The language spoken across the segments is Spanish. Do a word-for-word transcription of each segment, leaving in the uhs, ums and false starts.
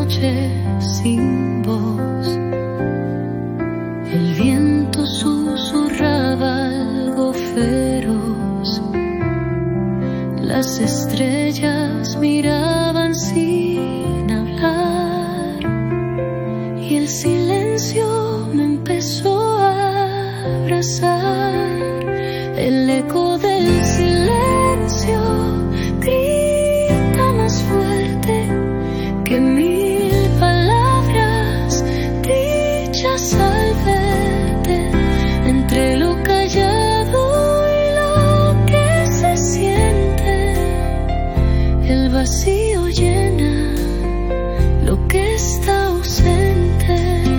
noche sin voz. El viento susurraba algo feroz. Las estrellas miraban sin hablar y el silencio me empezó a abrazar. El eco del silencio grita más fuerte que mil palabras dichas al verte. Entre lo callado y lo que se siente, el vacío llena lo que está ausente.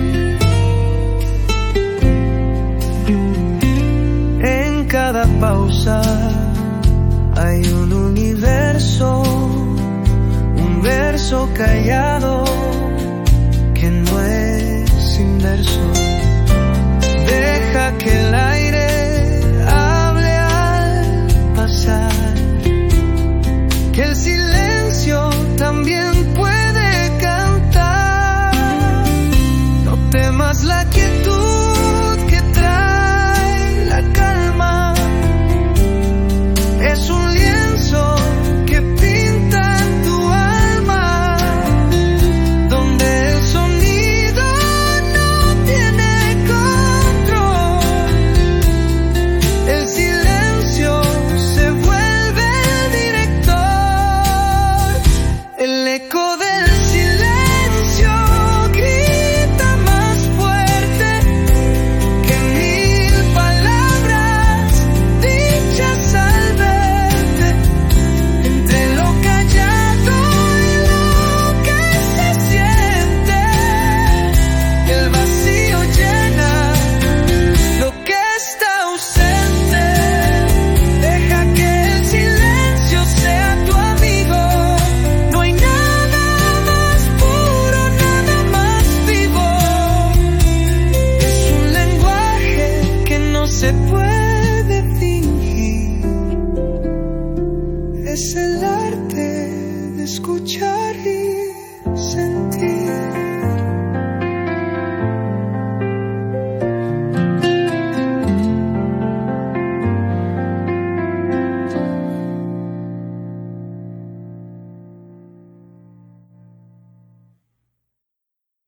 En cada pausa hay un universo, un verso callado que no es sin verso.